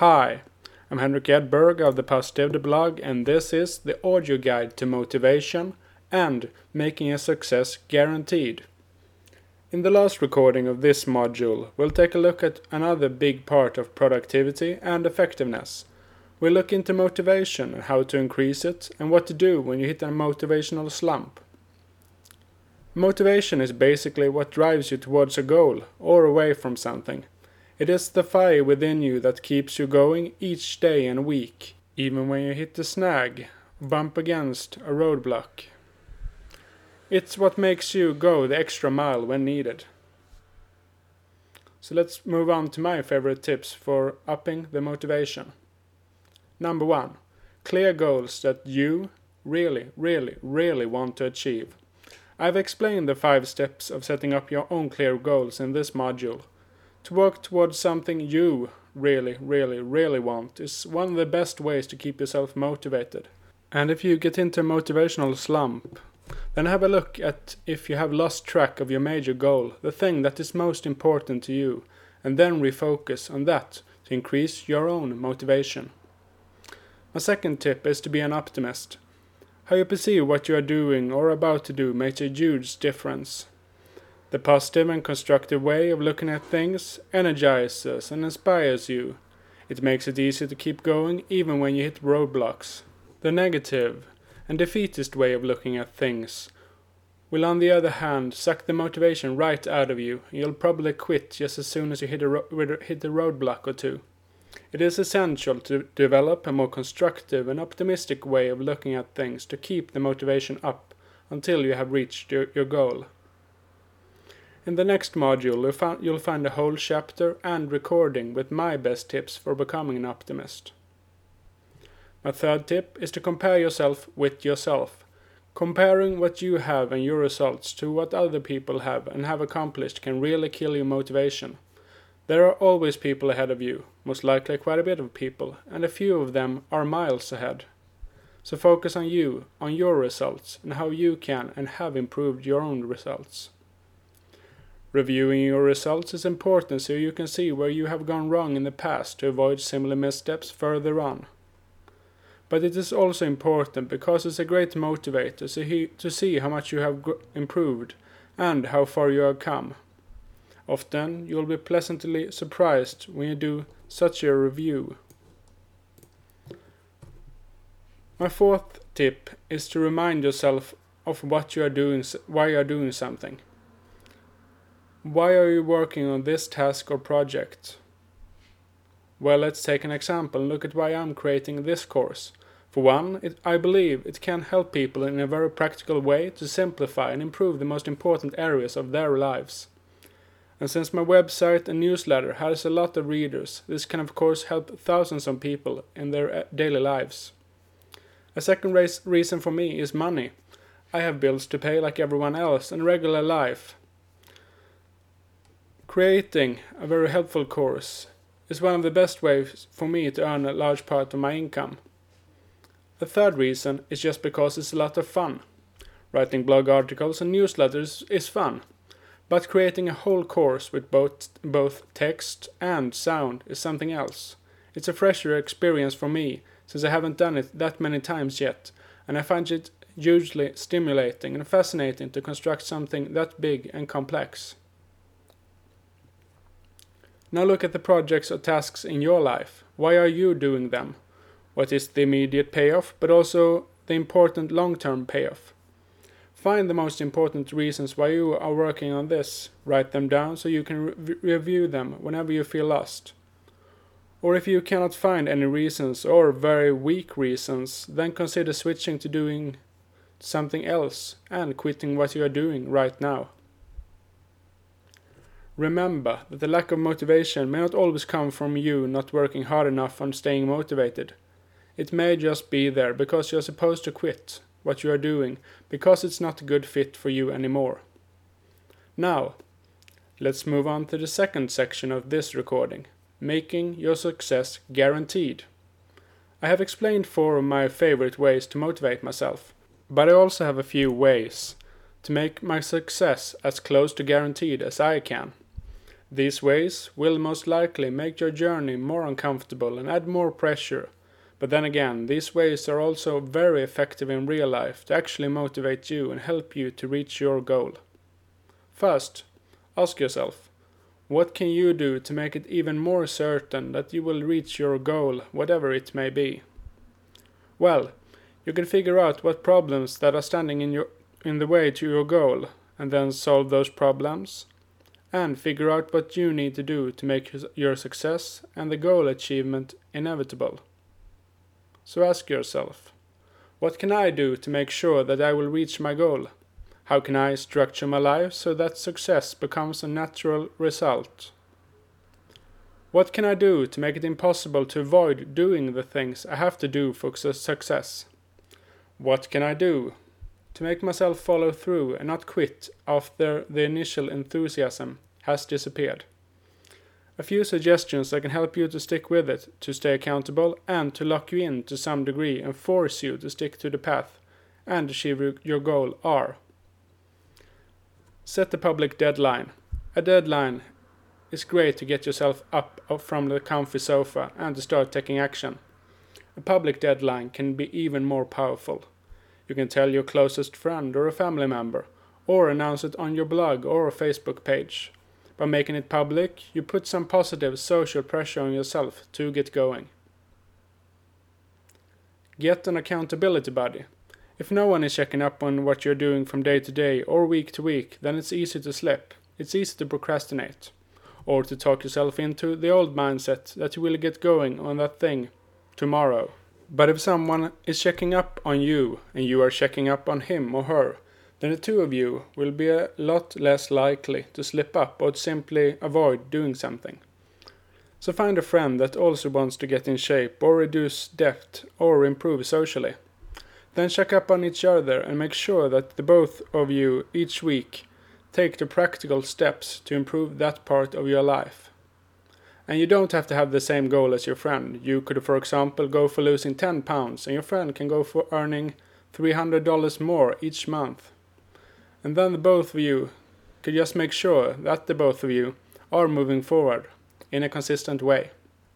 Hi, I'm Henrik Edberg of the Positivity blog, and this is the audio guide to motivation and making a success guaranteed. In the last recording of this module, we'll take a look at another big part of productivity and effectiveness. We'll look into motivation and how to increase it, and what to do when you hit a motivational slump. Motivation is basically what drives you towards a goal or away from something. It is the fire within you that keeps you going each day and week, even when you hit a snag, bump against a roadblock. It's what makes you go the extra mile when needed. So let's move on to my favorite tips for upping the motivation. Number 1. Clear goals that you really want to achieve. I've explained the 5 steps of setting up your own clear goals in this module. To work towards something you really want is one of the best ways to keep yourself motivated. And if you get into a motivational slump, then have a look at if you have lost track of your major goal, the thing that is most important to you, and then refocus on that to increase your own motivation. My second tip is to be an optimist. How you perceive what you are doing or about to do makes a huge difference. The positive and constructive way of looking at things energizes and inspires you. It makes it easy to keep going even when you hit roadblocks. The negative and defeatist way of looking at things will, on the other hand, suck the motivation right out of you, and you'll probably quit just as soon as you hit a roadblock or two. It is essential to develop a more constructive and optimistic way of looking at things to keep the motivation up until you have reached your goal. In the next module, you'll find a whole chapter and recording with my best tips for becoming an optimist. My third tip is to compare yourself with yourself. Comparing what you have and your results to what other people have and have accomplished can really kill your motivation. There are always people ahead of you, most likely quite a bit of people, and a few of them are miles ahead. So focus on you, on your results, and how you can and have improved your own results. Reviewing your results is important so you can see where you have gone wrong in the past to avoid similar missteps further on. But it is also important because it's a great motivator to see how much you have improved and how far you have come. Often you'll be pleasantly surprised when you do such a review. My fourth tip is to remind yourself of what you are doing, why you are doing something. Why are you working on this task or project? Well, let's take an example and look at why I'm creating this course. For one, I believe it can help people in a very practical way to simplify and improve the most important areas of their lives. And since my website and newsletter has a lot of readers, this can of course help thousands of people in their daily lives. A second reason for me is money. I have bills to pay like everyone else in regular life. Creating a very helpful course is one of the best ways for me to earn a large part of my income. The third reason is just because it's a lot of fun. Writing blog articles and newsletters is fun, but creating a whole course with both text and sound is something else. It's a fresher experience for me, since I haven't done it that many times yet, and I find it hugely stimulating and fascinating to construct something that big and complex. Now look at the projects or tasks in your life. Why are you doing them? What is the immediate payoff, but also the important long-term payoff? Find the most important reasons why you are working on this. Write them down so you can review them whenever you feel lost. Or if you cannot find any reasons or very weak reasons, then consider switching to doing something else and quitting what you are doing right now. Remember that the lack of motivation may not always come from you not working hard enough on staying motivated. It may just be there because you're supposed to quit what you are doing because it's not a good fit for you anymore. Now, let's move on to the second section of this recording, making your success guaranteed. I have explained 4 of my favorite ways to motivate myself, but I also have a few ways to make my success as close to guaranteed as I can. These ways will most likely make your journey more uncomfortable and add more pressure, but then again, these ways are also very effective in real life to actually motivate you and help you to reach your goal. First, ask yourself, what can you do to make it even more certain that you will reach your goal, whatever it may be? Well, you can figure out what problems that are standing in the way to your goal, and then solve those problems, and figure out what you need to do to make your success and the goal achievement inevitable. So ask yourself, what can I do to make sure that I will reach my goal? How can I structure my life so that success becomes a natural result? What can I do to make it impossible to avoid doing the things I have to do for success? What can I do to make myself follow through and not quit after the initial enthusiasm has disappeared? A few suggestions that can help you to stick with it, to stay accountable, and to lock you in to some degree and force you to stick to the path and achieve your goal are: set a public deadline. A deadline is great to get yourself up from the comfy sofa and to start taking action. A public deadline can be even more powerful. You can tell your closest friend or a family member, or announce it on your blog or a Facebook page. By making it public, you put some positive social pressure on yourself to get going. Get an accountability buddy. If no one is checking up on what you're doing from day to day or week to week, then it's easy to slip. It's easy to procrastinate, or to talk yourself into the old mindset that you will get going on that thing tomorrow. But if someone is checking up on you and you are checking up on him or her, then the two of you will be a lot less likely to slip up or to simply avoid doing something. So find a friend that also wants to get in shape or reduce debt or improve socially. Then check up on each other and make sure that the both of you each week take the practical steps to improve that part of your life. And you don't have to have the same goal as your friend. You could, for example, go for losing 10 pounds and your friend can go for earning $300 more each month. And then the both of you could just make sure that the both of you are moving forward in a consistent way.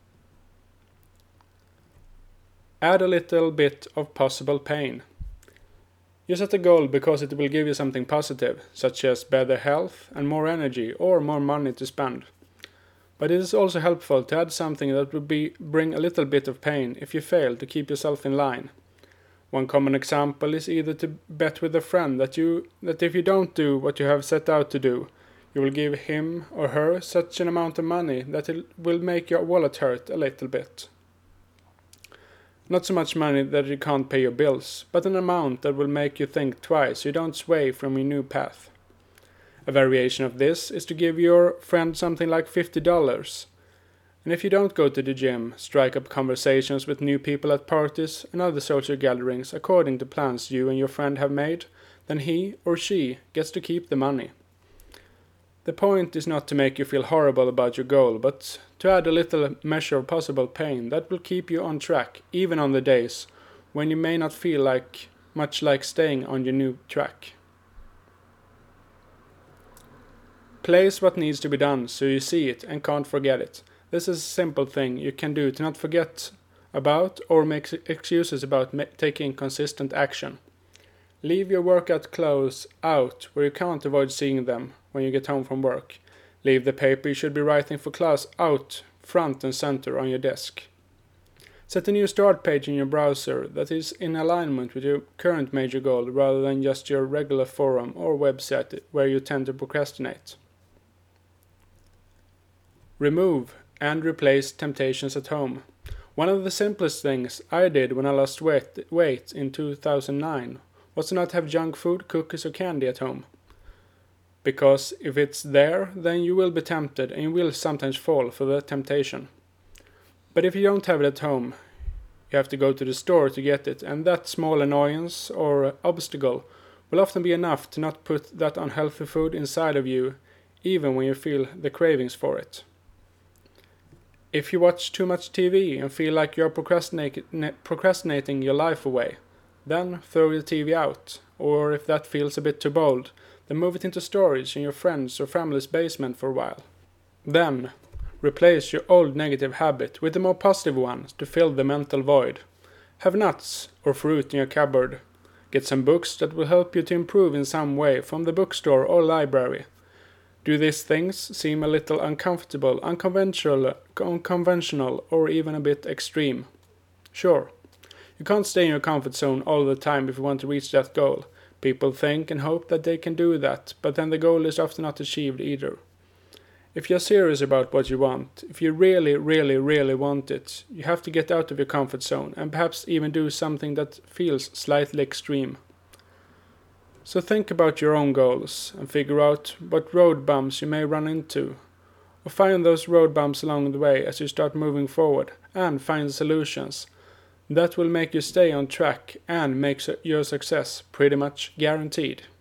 Add a little bit of possible pain. You set a goal because it will give you something positive, such as better health and more energy or more money to spend. But it is also helpful to add something that would bring a little bit of pain if you fail to keep yourself in line. One common example is either to bet with a friend that if you don't do what you have set out to do, you will give him or her such an amount of money that it will make your wallet hurt a little bit. Not so much money that you can't pay your bills, but an amount that will make you think twice so you don't sway from your new path. A variation of this is to give your friend something like $50. And if you don't go to the gym, strike up conversations with new people at parties and other social gatherings according to plans you and your friend have made, then he or she gets to keep the money. The point is not to make you feel horrible about your goal, but to add a little measure of possible pain that will keep you on track, even on the days when you may not feel much like staying on your new track. Place what needs to be done so you see it and can't forget it. This is a simple thing you can do to not forget about or make excuses about taking consistent action. Leave your workout clothes out where you can't avoid seeing them when you get home from work. Leave the paper you should be writing for class out front and center on your desk. Set a new start page in your browser that is in alignment with your current major goal rather than just your regular forum or website where you tend to procrastinate. Remove and replace temptations at home. One of the simplest things I did when I lost weight in 2009 was to not have junk food, cookies or candy at home. Because if it's there, then you will be tempted and you will sometimes fall for the temptation. But if you don't have it at home, you have to go to the store to get it, and that small annoyance or obstacle will often be enough to not put that unhealthy food inside of you, even when you feel the cravings for it. If you watch too much TV and feel like you're procrastinating your life away, then throw the TV out, or if that feels a bit too bold, then move it into storage in your friend's or family's basement for a while. Then, replace your old negative habit with a more positive one to fill the mental void. Have nuts or fruit in your cupboard. Get some books that will help you to improve in some way from the bookstore or library. Do these things seem a little uncomfortable, unconventional, or even a bit extreme? Sure. You can't stay in your comfort zone all the time if you want to reach that goal. People think and hope that they can do that, but then the goal is often not achieved either. If you're serious about what you want, if you really, really, really want it, you have to get out of your comfort zone and perhaps even do something that feels slightly extreme. So think about your own goals and figure out what road bumps you may run into. Or find those road bumps along the way as you start moving forward and find solutions. That will make you stay on track and make your success pretty much guaranteed.